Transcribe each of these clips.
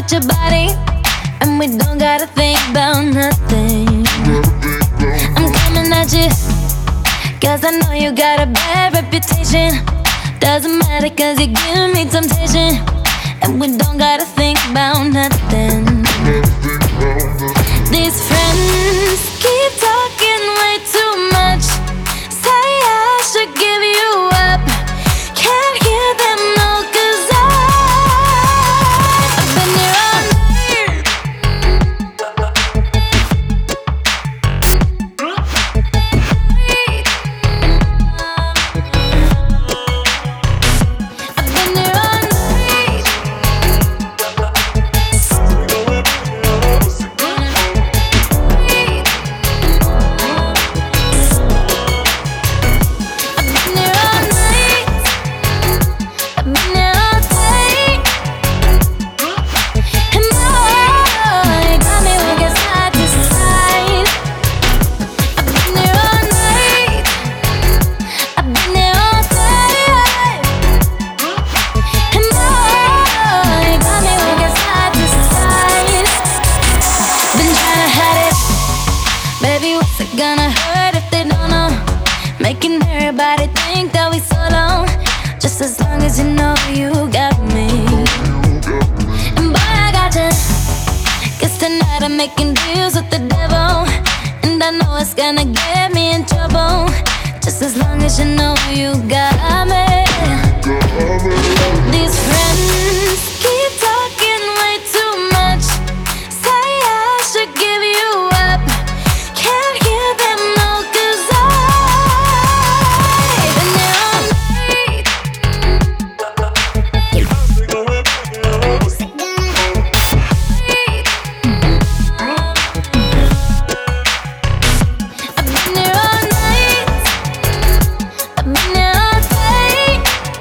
at your body, and we don't gotta think about nothing. I'm coming at you, cause I know you got a bad reputation. Doesn't matter cause you give me temptation, and we don't gotta think about nothing. These friends keep talking way too much. Say I should give you up. Can't hear them no, cause I've been here all night. I've been here all night. Gonna hurt if they don't know. Making everybody think that we so long. Just as long as you know you got me. And boy, I got you. Guess tonight I'm making deals with the devil, and I know it's gonna get me in trouble. Just as long as you know you got me. These friends keep talking way too much. Say I should give you up. Can't hear them no, cause I've been there all night. I've been there all night. I've been there all day.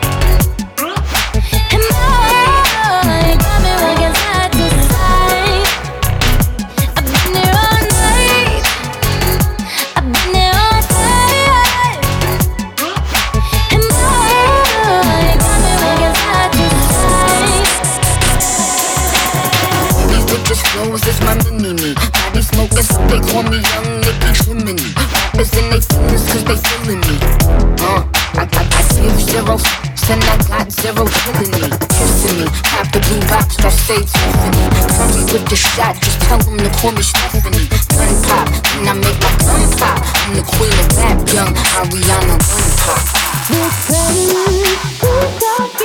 And boy, you got me working side to side. I've been there all night. I've been there all day. And boy, you got me working side to side. These bitches flows is my mini-me. Body smoking so they call me Young Nicky Chimney. Rappers in they feelings cause they feeling me. I give zero and I got zero killing me. Kissing me, have the blue box that stay Tiffany. Curry with the shot, just tell them to call me Stephanie. Gun pop, and I make my gun pop. I'm the queen of rap, young Ariana Gun Pop. These friends keep talking